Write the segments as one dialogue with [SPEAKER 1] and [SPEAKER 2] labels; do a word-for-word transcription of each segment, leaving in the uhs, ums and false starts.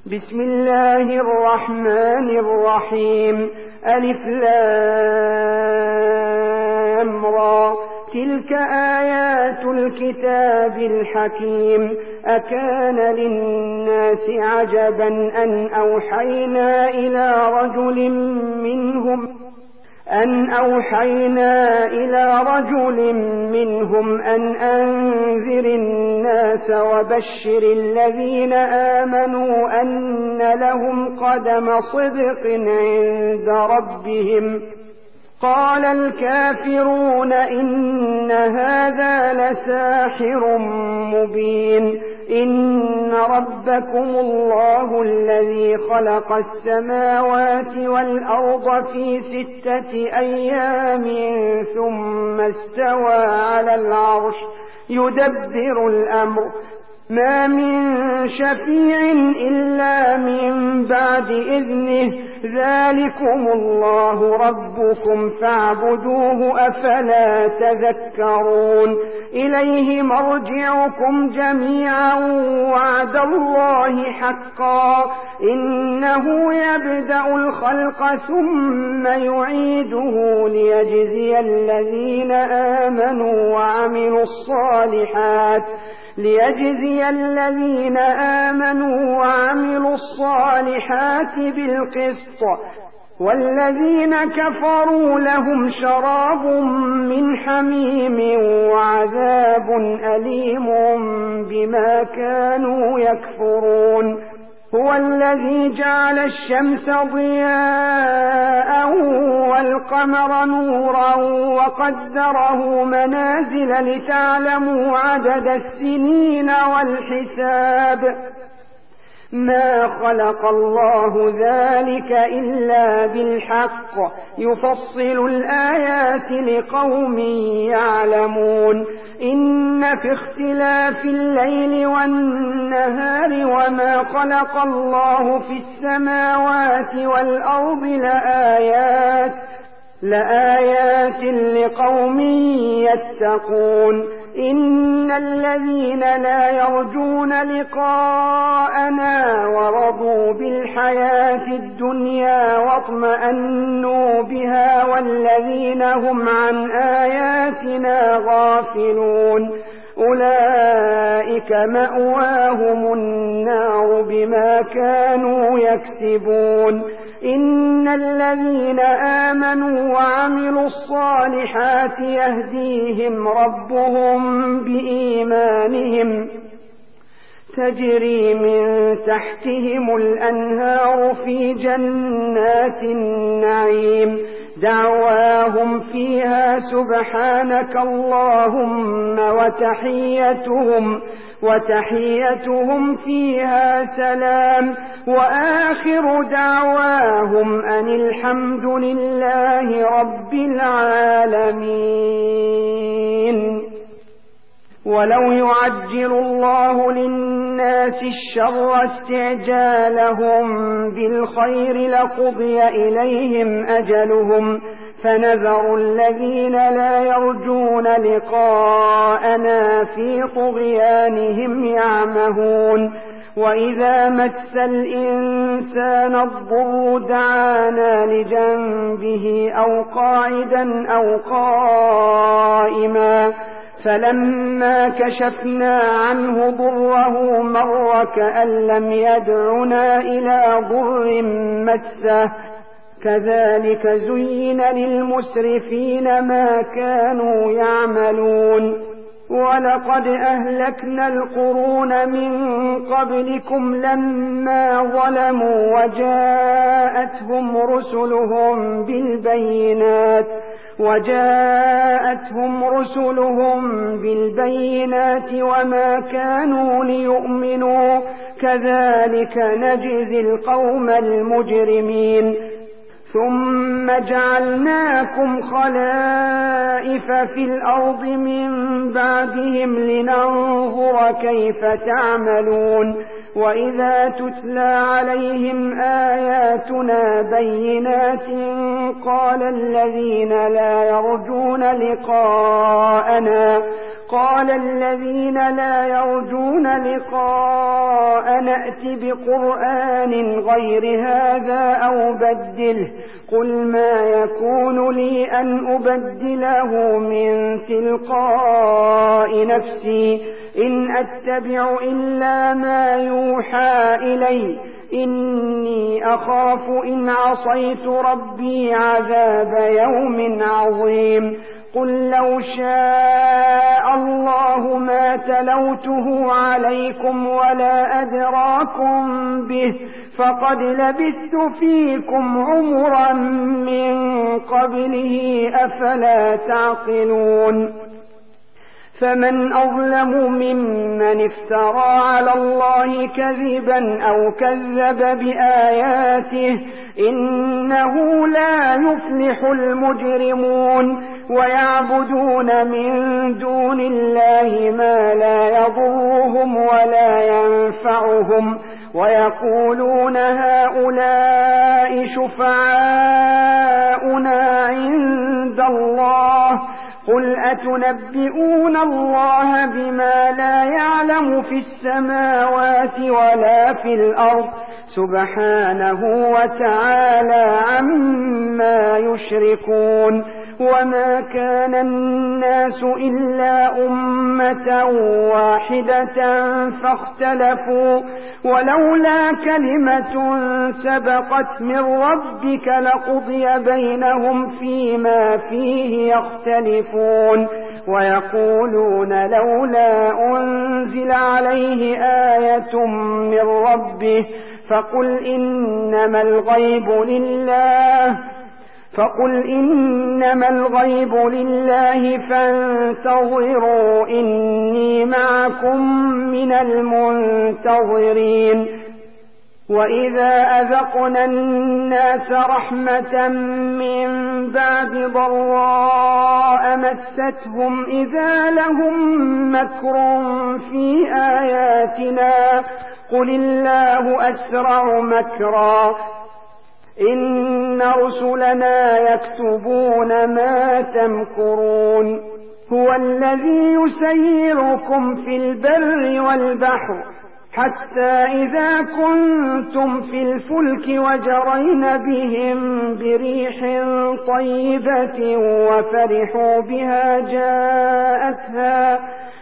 [SPEAKER 1] بسم الله الرحمن الرحيم. ألف لام را، تلك آيات الكتاب الحكيم. أكان للناس عجبا أن أوحينا إلى رجل منهم أن أوحينا إلى رجل منهم أن أنذر الناس وبشر الذين آمنوا أن لهم قدم صدق عند ربهم. قال الكافرون إن هذا لساحر مبين. إن ربكم الله الذي خلق السماوات والأرض في ستة أيام ثم استوى على العرش يدبر الأمر، ما من شفيع إلا من بعد إذنه، ذلكم الله ربكم فاعبدوه أفلا تذكرون. إليه مرجعكم جميعا وعد الله حقا، إنه يبدأ الخلق ثم يعيده ليجزي الذين آمنوا وعملوا الصالحات ليجزي الذين آمنوا وعملوا الصالحات بالقسط، والذين كفروا لهم شراب من حميم وعذاب أليم بما كانوا يكفرون. هو الذي جعل الشمس ضياء والقمر نورا وقدره منازل لتعلموا عدد السنين والحساب، ما خلق الله ذلك إلا بالحق، يفصل الآيات لقوم يعلمون. إن في اختلاف الليل والنهار وما خلق الله في السماوات والأرض لآيات لآيات لقوم يتقون. إن الذين لا يرجون لقاءنا ورضوا بالحياة الدنيا واطمأنوا بها والذين هم عن آياتنا غافلون أولئك مأواهم النار بما كانوا يكسبون. إن الذين آمنوا وعملوا الصالحات يهديهم ربهم بإيمانهم، تجري من تحتهم الأنهار في جنات النعيم، دعواهم فيها سبحانك اللهم وتحيتهم وتحيتهم فيها سلام، وآخر دعواهم أن الحمد لله رب العالمين. ولو يعجل الله للناس الشر استعجالهم بالخير لقضي إليهم أجلهم، فنذر الذين لا يرجون لقاءنا في طغيانهم يعمهون. وإذا مس الإنسان الضر دعانا لجنبه أو قاعدا أو قائما، فلما كشفنا عنه ضره مر كأن لم يدعنا إلى ضر مسه، كذلك زين للمسرفين ما كانوا يعملون. ولقد أهلكنا القرون من قبلكم لما ظلموا وجاءتهم رسلهم بالبينات وجاءتهم رسلهم بالبينات وما كانوا ليؤمنوا، كذلك نجزي القوم المجرمين. ثم جعلناكم خلائف في الأرض من بعدهم لننظر كيف تعملون. وإذا تتلى عليهم آياتنا بينات قال الذين لا يرجون لقاءنا قال الذين لا يرجون لقاء نأت بقرآن غير هذا أو بدله قل ما يكون لي أن أبدله من تلقاء نفسي إن أتبع إلا ما يوحى إلي إني أخاف إن عصيت ربي عذاب يوم عظيم قل لو شاء الله ما تلوته عليكم ولا أدراكم به فقد لبثت فيكم عمرا من قبله أفلا تعقلون فمن أظلم ممن افترى على الله كذبا أو كذب بآياته إنه لا يفلح المجرمون ويعبدون من دون الله ما لا يضرهم ولا ينفعهم ويقولون هؤلاء شفعاؤنا عند الله قل أتنبئون الله بما لا يعلم في السماوات ولا في الأرض سبحانه وتعالى عما يشركون وما كان الناس إلا أمة واحدة فاختلفوا ولولا كلمة سبقت من ربك لقضي بينهم فيما فيه يختلفون ويقولون لولا أنزل عليه آية من ربه فقل إنما الغيب لله فقل إنما الغيب لله فانتظروا إني معكم من المنتظرين وإذا أذقنا الناس رحمة من بعد ضراء مستهم إذا لهم مكر في آياتنا قل الله أسرع مكرا إن رسلنا يكتبون ما تمكرون هو الذي يسيركم في البر والبحر حتى إذا كنتم في الفلك وجرين بهم بريح طيبة وفرحوا بها جاءتها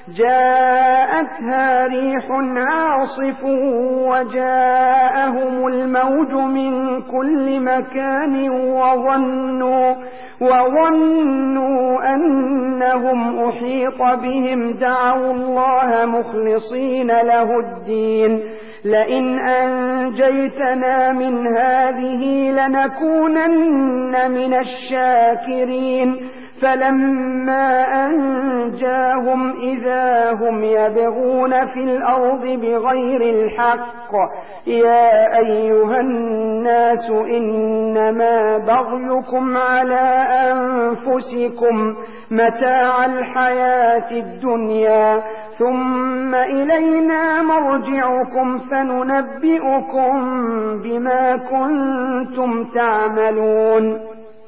[SPEAKER 1] جاءتها ريح عاصف وجاءهم الموج من كل مكان وظنوا وظنوا أنهم أحيط بهم دعوا الله مخلصين له الدين لئن أنجيتنا من هذه لنكونن من الشاكرين فلما أنجاهم إذا هم يبغون في الأرض بغير الحق يا أيها الناس إنما بغيكم على أنفسكم متاع الحياة الدنيا ثم إلينا مرجعكم فننبئكم بما كنتم تعملون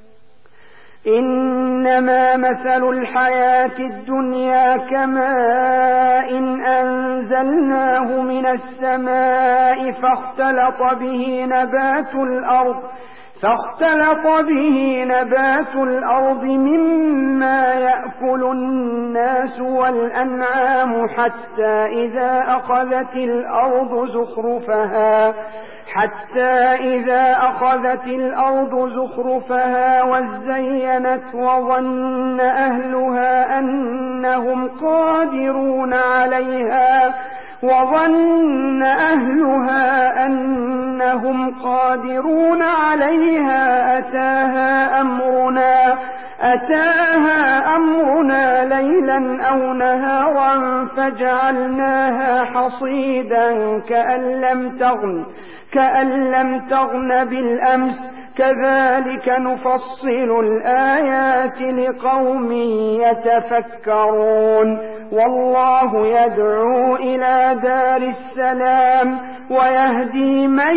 [SPEAKER 1] إنما مثل الحياة الدنيا كماء إن أنزلناه من السماء فاختلط به نبات الأرض فاختلط به نبات الأرض مما يأكل الناس والأنعام حتى إذا أخذت الأرض زخرفها حتى إذا أخذت الأرض زخرفها وزينت وظن أهلها أنهم قادرون عليها وظن أهلها أنهم قادرون عليها أتاها أمرنا أتاها أمرنا ليلا أو نهارا فجعلناها حصيدا كأن لم تغن كأن لم تغن بالأمس كذلك نفصل الآيات لقوم يتفكرون والله يدعو إلى دار السلام ويهدي من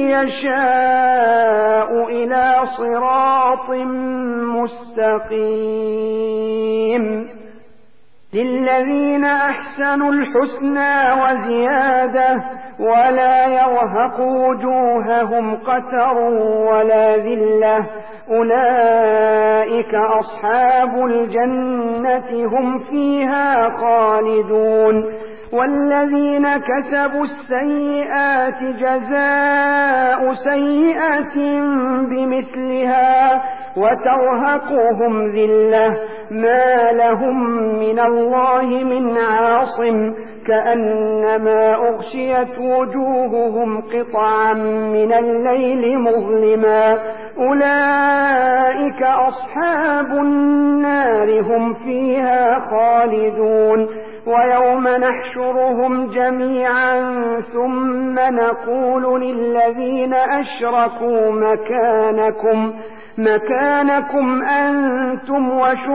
[SPEAKER 1] يشاء إلى صراط مستقيم للذين أحسنوا الحسنى وزيادة ولا يرهق وجوههم قتر ولا ذلة أولئك أصحاب الجنة هم فيها خالدون والذين كسبوا السيئات جزاء سيئة بمثلها وترهقهم ذلة ما لهم من الله من عاصم كأنما أغشيت وجوههم قطعا من الليل مظلما أولئك أصحاب النار هم فيها خالدون ويوم نحشرهم جميعا ثم نقول للذين أشركوا مكانكم مكانكم أنتم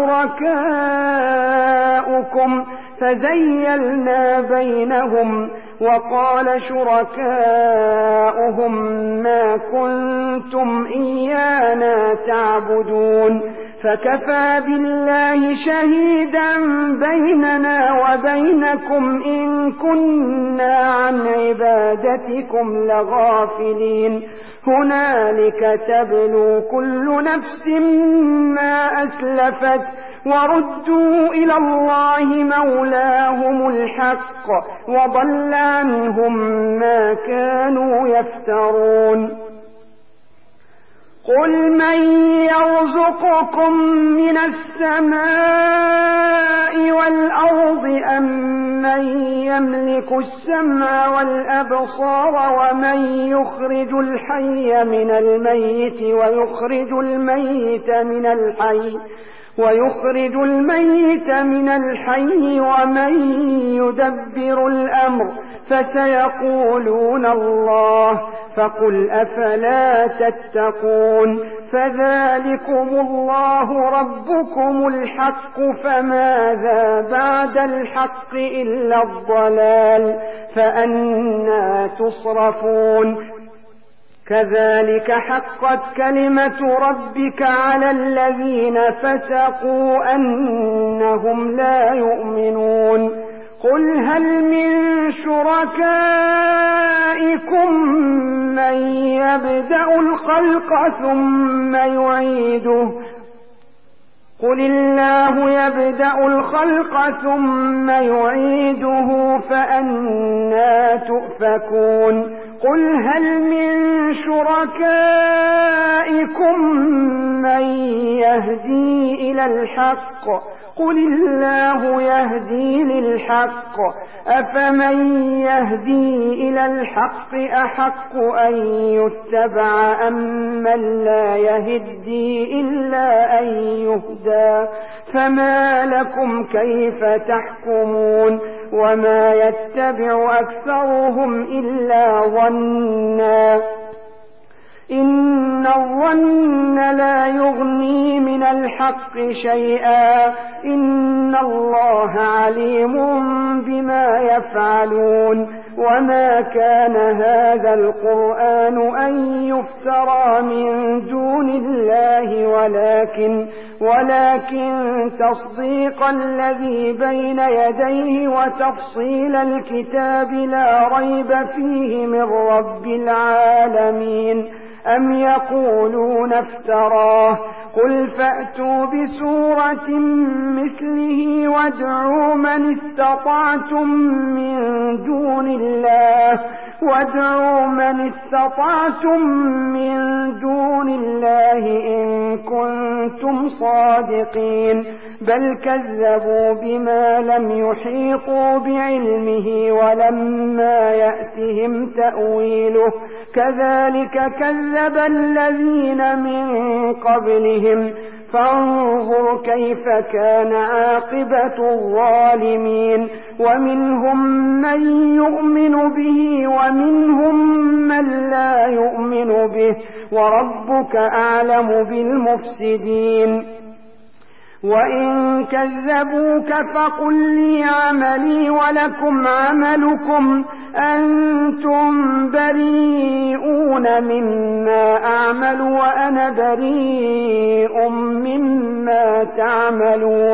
[SPEAKER 1] وشركاؤكم فزيلنا بينهم وقال شركاؤهم ما كنتم إيانا تعبدون فكفى بالله شهيدا بيننا وبينكم إن كنا عن عبادتكم لغافلين هنالك تبلو كل نفس ما أسلفت وردوا إلى الله مولاهم الحق وضل عنهم ما كانوا يفترون قل من يرزقكم من السماء والأرض أم من يملك السمع والأبصار ومن يخرج الحي من الميت ويخرج الميت من الحي ويخرج الميت من الحي ومن يدبر الأمر فسيقولون الله فقل أفلا تتقون فذلكم الله ربكم الحق فماذا بعد الحق إلا الضلال فأنى تصرفون كذلك حقت كلمة ربك على الذين فسقوا أنهم لا يؤمنون قل هل من شركائكم من يبدأ الخلق ثم يعيده قل الله يبدأ الخلق ثم يعيده فأنى تؤفكون قل هل من شركائكم من يهدي إلى الحق قل الله يهدي للحق أفمن يهدي إلى الحق أحق أن يتبع أم من لا يهدي إلا أن يهدى فما لكم كيف تحكمون وما يتبع أكثرهم إلا ظنا إن الظن لا يغني من الحق شيئا إن الله عليم بما يفعلون وما كان هذا القرآن أن يفترى من دون الله ولكن ولكن تصديق الذي بين يديه وتفصيل الكتاب لا ريب فيه من رب العالمين أم يقولون افتراه قل فأتوا بسورة مثله وادعوا من استطعتم من دون الله وادعوا من استطعتم من دون الله إن كنتم صادقين بل كذبوا بما لم يحيطوا بعلمه ولما يأتهم تأويله كذلك كذب الذين من قبلهم فانظر كيف كان عاقبة الظالمين ومنهم من يؤمن به ومنهم من لا يؤمن به وربك أعلم بالمفسدين وإن كذبوك فقل لي عملي ولكم عملكم أنتم بريئون مما أعمل وأنا بريء مما تعملون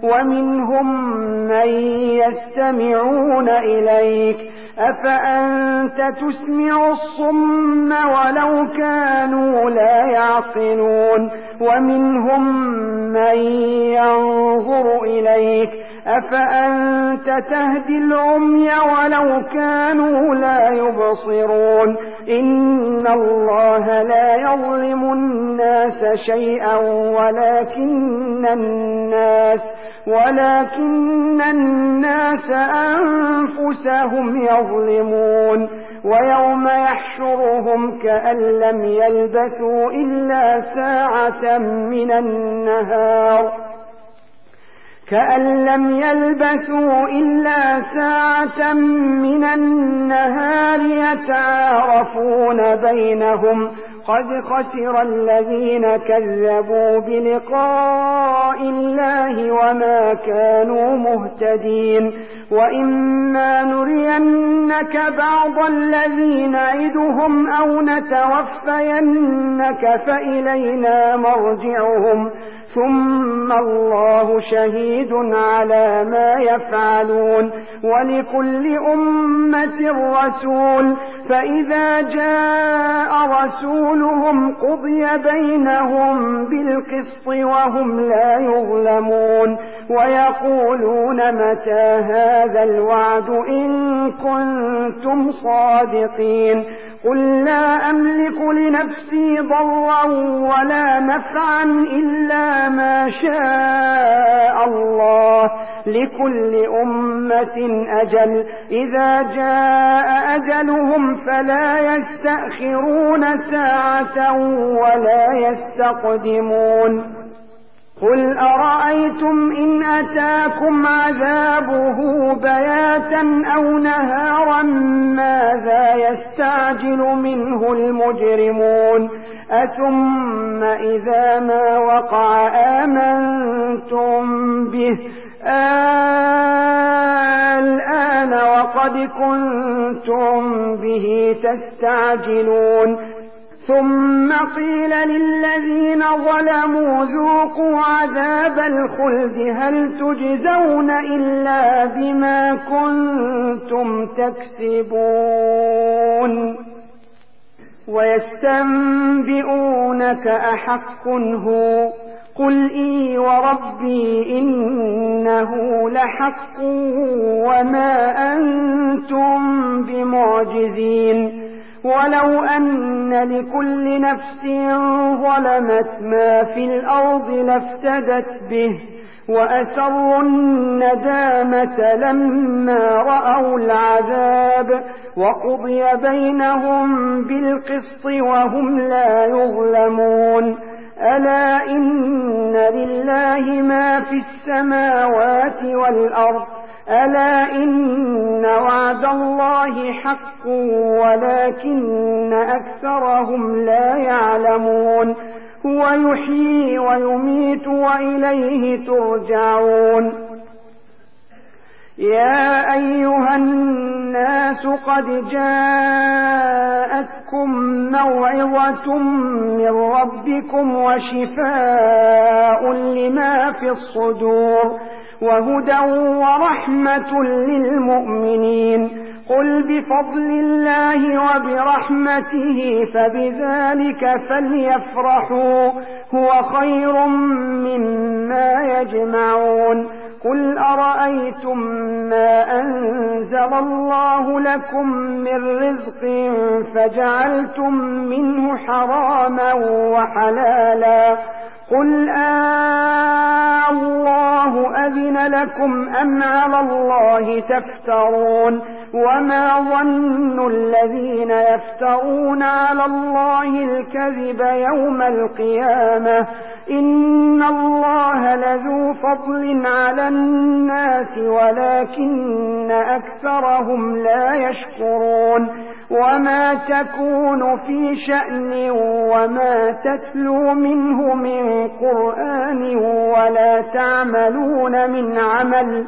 [SPEAKER 1] ومنهم من يستمعون إليك أفأنت تسمع الصم ولو كانوا لا يعقلون ومنهم من ينظر إليك أفأنت تهدي العمي ولو كانوا لا يبصرون إن الله لا يظلم الناس شيئا ولكن الناس ولكن الناس أنفسهم يظلمون ويوم يحشرهم كأن لم يلبثوا إلا ساعة من النهار كأن لم يلبثوا إلا ساعة من النهار يتعارفون بينهم قد خسر الذين كذبوا بلقاء الله وما كانوا مهتدين وإما نرينك بعض الذي نعدهم أو نتوفينك فإلينا مرجعهم ثم الله شهيد على ما يفعلون ولكل أمة رسول فإذا جاء رسولهم قضي بينهم بالقسط وهم لا يظلمون ويقولون متى هذا الوعد إن كنتم صادقين قل لا أملك لنفسي ضرا ولا نفعا إلا ما شاء الله لكل أمة أجل إذا جاء أجلهم فلا يستأخرون ساعة ولا يستقدمون قل أرأيتم إن أتاكم عذابه بياتا أو نهارا ماذا يستعجل منه المجرمون أثم إذا ما وقع آمنتم به الآن وقد كنتم به تستعجلون ثم قيل للذين ظلموا ذوقوا عذاب الخلد هل تجزون إلا بما كنتم تكسبون ويستنبئونك أحق هو قل إي وربي إنه لحق وما أنتم بمعجزين ولو أن لكل نفس ظلمت ما في الأرض لافتدت به وأسروا الندامة لما رأوا العذاب وقضي بينهم بالقسط وهم لا يظلمون ألا إن لله ما في السماوات والأرض ألا إن وعد الله حق ولكن أكثرهم لا يعلمون هو يحيي ويميت وإليه ترجعون يا أيها الناس قد جاءتكم موعظة من ربكم وشفاء لما في الصدور وهدى ورحمة للمؤمنين قل بفضل الله وبرحمته فبذلك فليفرحوا هو خير مما يجمعون قل أرأيتم ما أنزل الله لكم من رزق فجعلتم منه حراما وحلالا قل آه الله أذن لكم أم على الله تفترون وما ظن الذين يفترون على الله الكذب يوم القيامة إن الله لذو فضل على الناس ولكن أكثرهم لا يشكرون وما تكون في شأن وما تتلو منه من قرآن ولا تعملون من عمل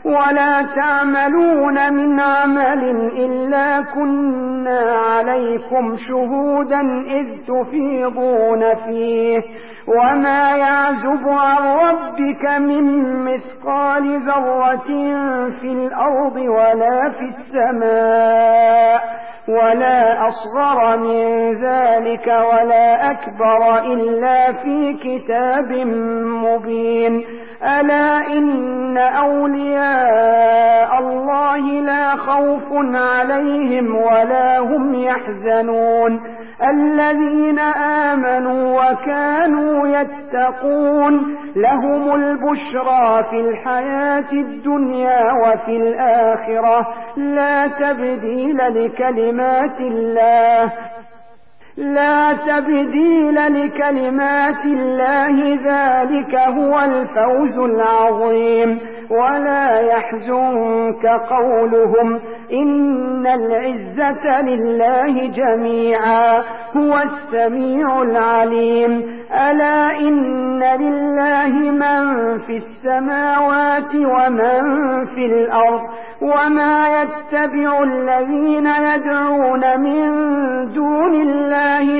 [SPEAKER 1] ولا تعملون من عمل إلا كنا عليكم شهودا إذ تفيضون فيه وما يعزب عن ربك من مثقال ذرة في الأرض ولا في السماء ولا أصغر من ذلك ولا أكبر إلا في كتاب مبين ألا إن أولياء الله لا خوف عليهم ولا هم يحزنون الذين آمنوا وكانوا يتقون لهم البشرى في الحياة الدنيا وفي الآخرة لا تبديل لكلمات الله لا تبديل لكلمات الله ذلك هو الفوز العظيم ولا يحزنك قولهم إن العزة لله جميعا هو السميع العليم ألا إن لله من في السماوات ومن في الأرض وما يتبع الذين يدعون من دون الله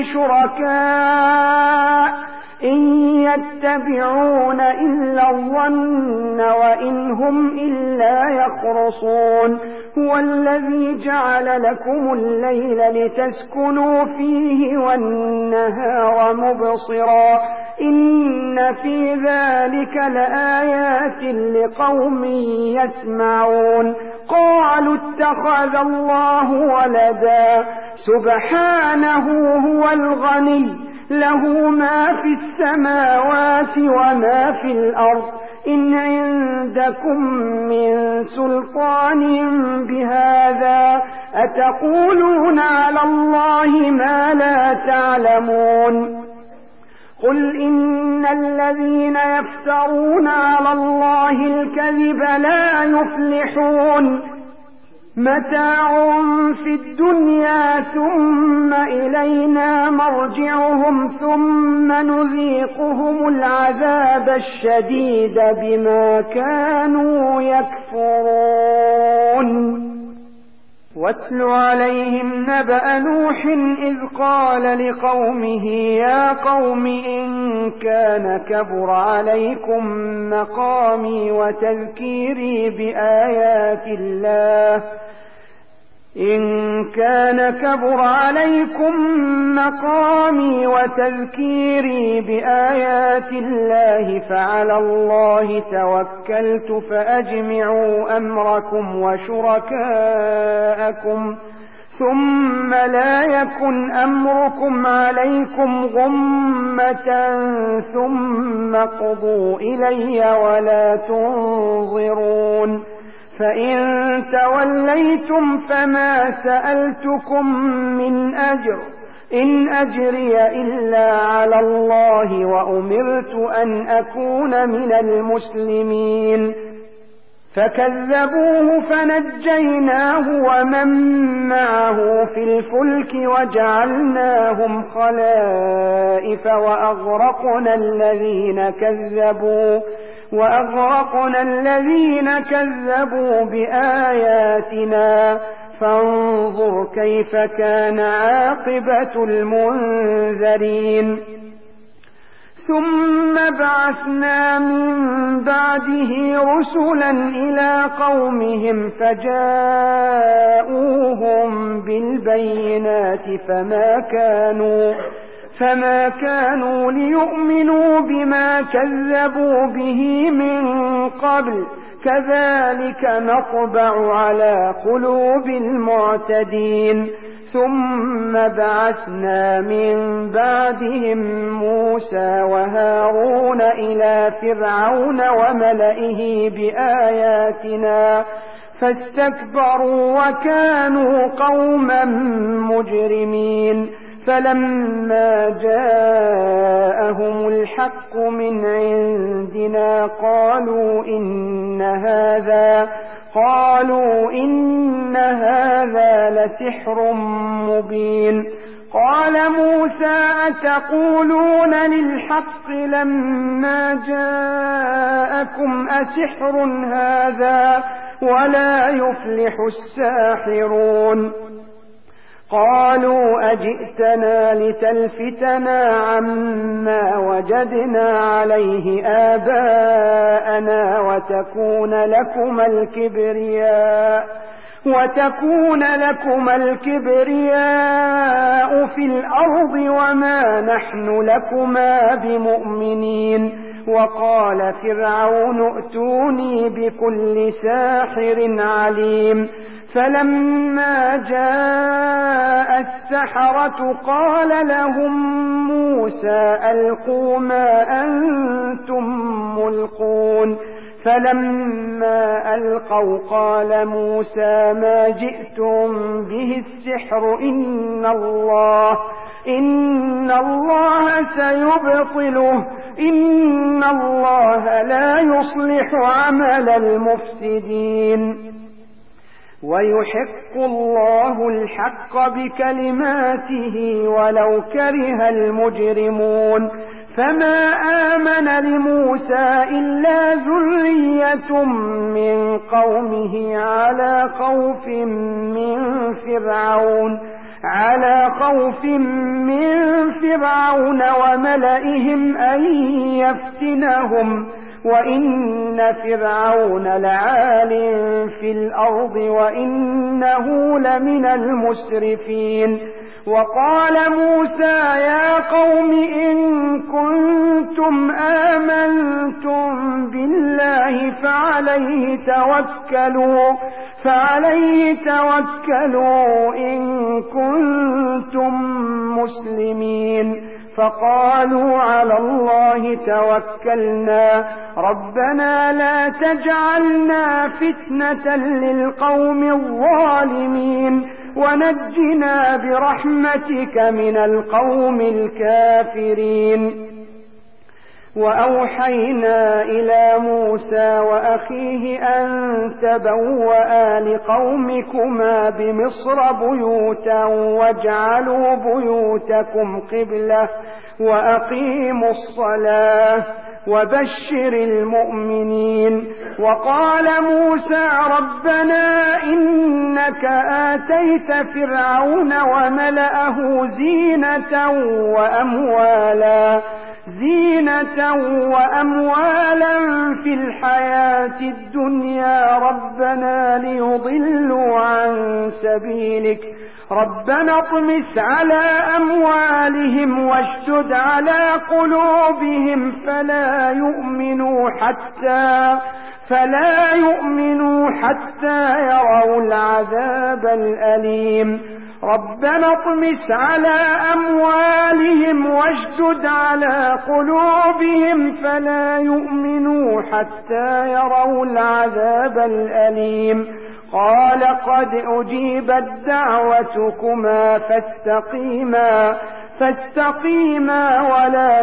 [SPEAKER 1] شركاء إن يتبعون إلا الظن وإن هم إلا يخرصون هو الذي جعل لكم الليل لتسكنوا فيه والنهار مبصرا إن في ذلك لآيات لقوم يسمعون قالوا اتخذ الله ولدا سبحانه هو الغني له ما في السماوات وما في الأرض إن عندكم من سلطان بهذا أتقولون على الله ما لا تعلمون قل إن الذين يفترون على الله الكذب لا يفلحون متاع في الدنيا ثم إلينا مرجعهم ثم نذيقهم العذاب الشديد بما كانوا يكفرون واتل عليهم نبأ نوح إذ قال لقومه يا قوم إن كان كبر عليكم مقامي وتذكيري بآيات الله إن كان كبر عليكم مقامي وتذكيري بآيات الله فعلى الله توكلت فأجمعوا أمركم وشركاءكم ثم لا يكن أمركم عليكم غمة ثم قضوا إلي ولا تنظرون فإن توليتم فما سألتكم من أجر إن أجري إلا على الله وأمرت أن أكون من المسلمين فكذبوه فنجيناه ومن معه في الفلك وجعلناهم خلائف وأغرقنا الذين كذبوا وأغرقنا الذين كذبوا بآياتنا فانظر كيف كان عاقبة المنذرين ثم بعثنا من بعده رسلا إلى قومهم فجاءوهم بالبينات فما كانوا فما كانوا ليؤمنوا بما كذبوا به من قبل كذلك نطبع على قلوب المعتدين ثم بعثنا من بعدهم موسى وهارون إلى فرعون وملئه بآياتنا فاستكبروا وكانوا قوما مجرمين فلما جاءهم الحق من عندنا قالوا إن هذا قالوا إن هذا لسحر مبين قال موسى أتقولون للحق لما جاءكم أسحر هذا ولا يفلح الساحرون قالوا أجئتنا لتلفتنا عما وجدنا عليه آباءنا وتكون لكما الكبرياء وتكون لكما الكبرياء في الأرض وما نحن لكما بمؤمنين وقال فرعون ائتوني بكل ساحر عليم فلما جاء السحرة قال لهم موسى ألقوا ما أنتم ملقون فلما ألقوا قال موسى ما جئتم به السحر إن الله إن الله سيبطله إن الله لا يصلح عمل المفسدين ويحق الله الحق بكلماته ولو كره المجرمون فما آمن لموسى إلا ذرية من قومه على خوف من فرعون على خوف من فرعون وملئهم أن يفتنهم وإن فرعون لعال في الأرض وإنه لمن المسرفين وقال موسى يا قوم إن كنتم آمنتم بالله فعليه توكلوا فعليه توكلوا إن كنتم مسلمين فقالوا على الله توكلنا ربنا لا تجعلنا فتنة للقوم الظالمين ونجنا برحمتك من القوم الكافرين وأوحينا إلى موسى وأخيه أن تبوأ لقومكما بمصر بيوتا واجعلوا بيوتكم قبلة وأقيموا الصلاة وبشر المؤمنين وقال موسى ربنا إنك آتيت فرعون وملأه زينة وأموالا زينة وأموالا في الحياة الدنيا ربنا ليضلوا عن سبيلك ربنا اطمس على أموالهم واشدد على قلوبهم فلا يؤمنوا حتى فلا يؤمنوا حتى يروا العذاب الأليم ربنا اطمس على أموالهم واشدد على قلوبهم فلا يؤمنوا حتى يروا العذاب الأليم قال قد أجيبت دعوتكما فاستقيما فاستقيما ولا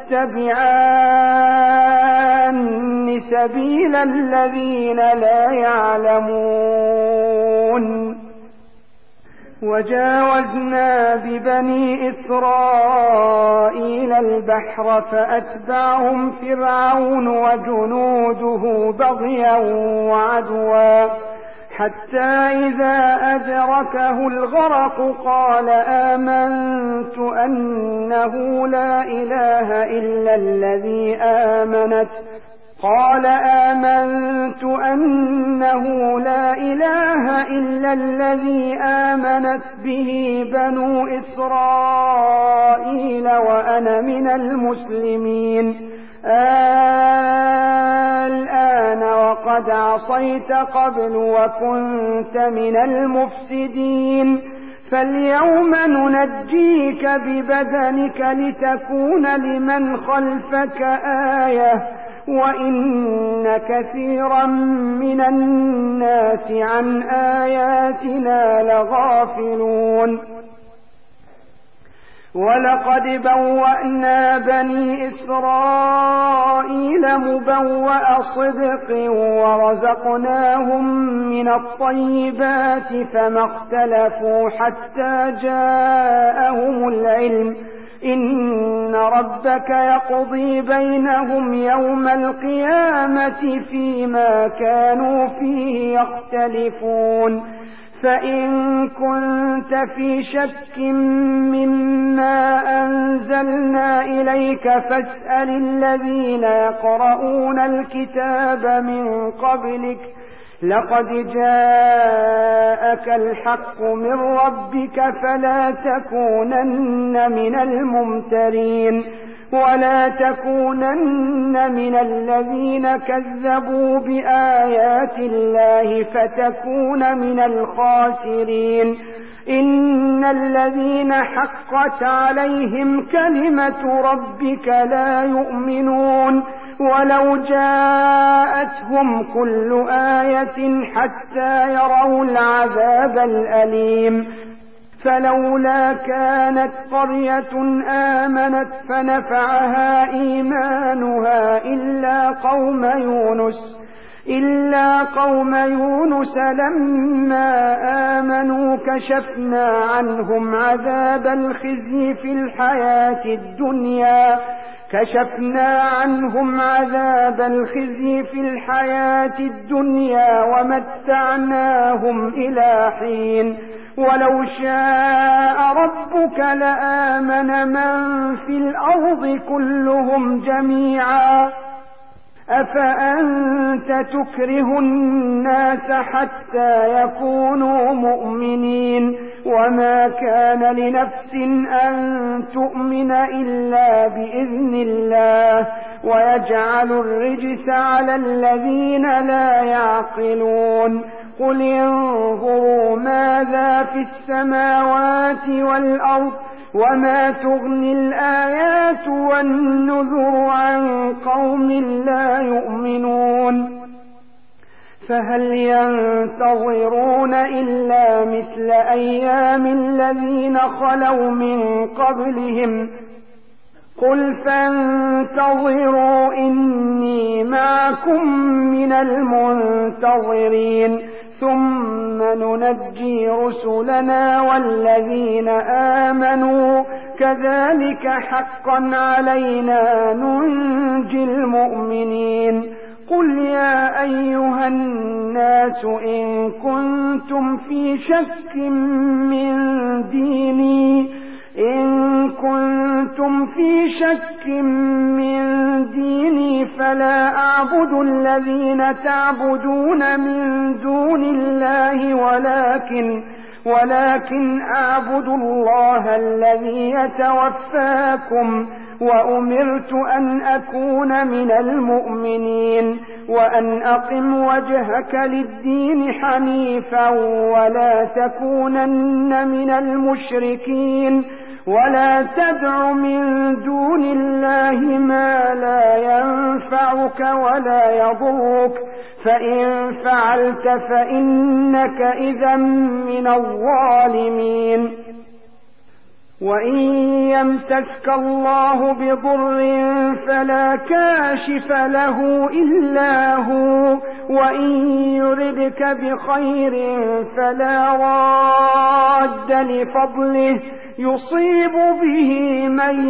[SPEAKER 1] تتبعان سبيل الذين لا يعلمون وجاوزنا ببني إسرائيل البحر فأتبعهم فرعون وجنوده بغيا وعدوا حتى إذا أدركه الغرق قال آمنت أنه لا إله إلا الذي آمنت قال آمنت أنه لا إله إلا الذي آمنت به بنو إسرائيل وأنا من المسلمين الآن وقد عصيت قبل وكنت من المفسدين فاليوم ننجيك ببدنك لتكون لمن خلفك آية وإن كثيرا من الناس عن آياتنا لغافلون ولقد بوأنا بني إسرائيل مبوأ صدق ورزقناهم من الطيبات فما اختلفوا حتى جاءهم العلم إن ربك يقضي بينهم يوم القيامة فيما كانوا فيه يختلفون فإن كنت في شك مما أنزلنا إليك فاسأل الذين يقرؤون الكتاب من قبلك لقد جاءك الحق من ربك فلا تكونن من الممترين ولا تكونن من الذين كذبوا بآيات الله فتكون من الخاسرين إن الذين حقت عليهم كلمة ربك لا يؤمنون ولو جاءتهم كل آية حتى يروا العذاب الأليم فلولا كانت قرية آمنت فنفعها إيمانها إلا قوم يونس إلا قوم يونس لما آمنوا كشفنا عنهم عذاب الخزي في الحياة الدنيا كشفنا عنهم عذاب الخزي في الحياة الدنيا ومتعناهم إلى حين ولو شاء ربك لآمن من في الأرض كلهم جميعا أفأنت تكره الناس حتى يكونوا مؤمنين وما كان لنفس أن تؤمن إلا بإذن الله ويجعل الرجس على الذين لا يعقلون قل انظروا ماذا في السماوات والأرض وما تغني الآيات والنذر عن قوم لا يؤمنون فهل ينتظرون إلا مثل أيام الذين خلوا من قبلهم قل فانتظروا إني معكم من المنتظرين ثم ننجي رسلنا والذين آمنوا كذلك حقا علينا ننجي المؤمنين قل يا أيها الناس إن كنتم في شك من ديني إن كنتم في شك من ديني فلا أعبد الذين تعبدون من دون الله ولكن ولكن أعبد الله الذي يتوفاكم وأمرت أن أكون من المؤمنين وأن أقم وجهك للدين حنيفا ولا تكونن من المشركين ولا تدع من دون الله ما لا ينفعك ولا يضرك فإن فعلت فإنك إذا من الظالمين وإن يمسسك الله بضر فلا كاشف له إلا هو وإن يردك بخير فلا راد لفضله يصيب به من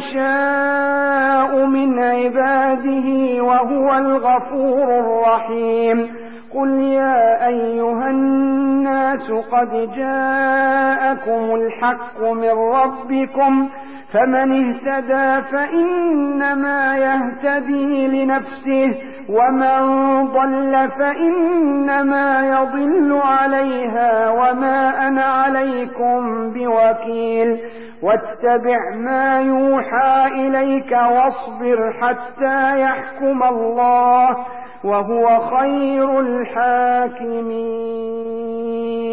[SPEAKER 1] يشاء من عباده وهو الغفور الرحيم قل يا أيها الناس قد جاءكم الحق من ربكم فمن اهتدى فإنما يهتدي لنفسه ومن ضل فإنما يضل عليها وما أنا عليكم بوكيل واتبع ما يوحى إليك واصبر حتى يحكم الله وهو خير الحاكمين